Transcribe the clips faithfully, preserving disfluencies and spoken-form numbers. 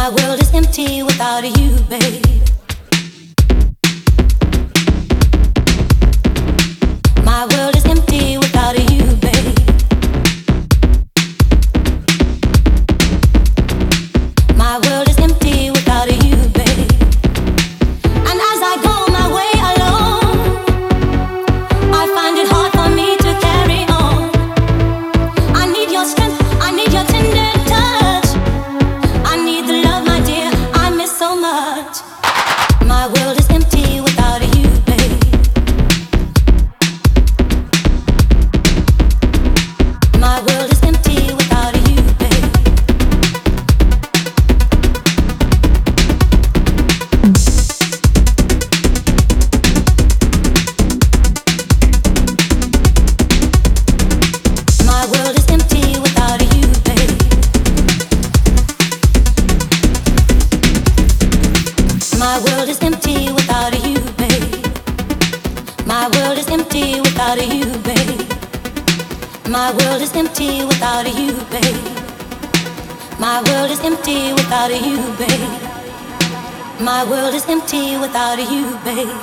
My world is empty without you, babe. My world is empty without you, babe. My world is empty without you, babe. And as I go my way alone, I find it hard for me to carry on. I need your strength, I need your tender touch. I need the love, my dear, I miss so much. My world is empty without you, babe. My world is empty without you, babe. My world is empty without you, babe. My world is empty without you, babe. My world is empty without you, babe. My world is empty without you, babe. My world is empty without you, babe. My world is empty without you, babe.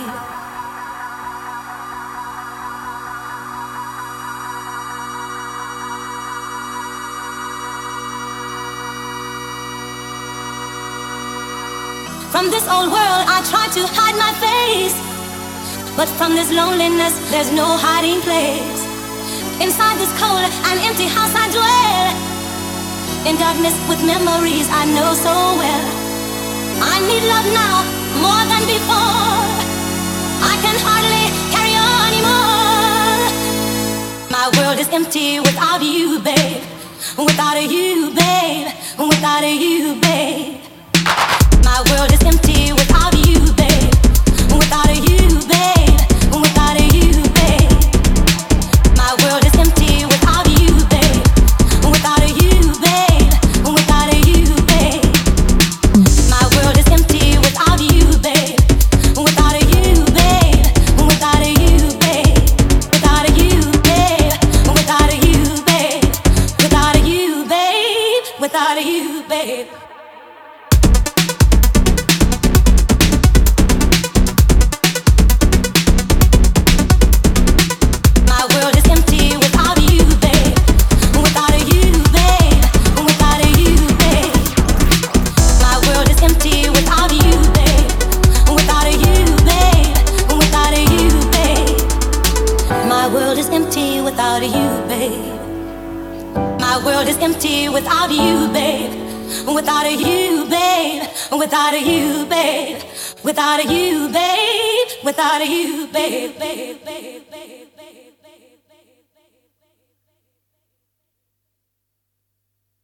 From this old world I try to hide my face, but from this loneliness there's no hiding place. Inside this cold and empty house I dwell, in darkness with memories I know so well. I need love now more than before. I can hardly carry on anymore. My world is empty without you, babe. Without you, babe. Without you, babe. My world is empty without you, babe. Without you, babe. Without you, babe. My world is empty without you, babe. Without you, babe. Without you, babe. My world is empty without you, babe. Without you, babe. Without you, babe. Without you, babe. Without you, babe. Without you, babe. Without you, babe. Without you, babe. My world is empty without you, babe. Without you, babe. Without you, babe. Without you, babe. Without you, babe, babe, babe.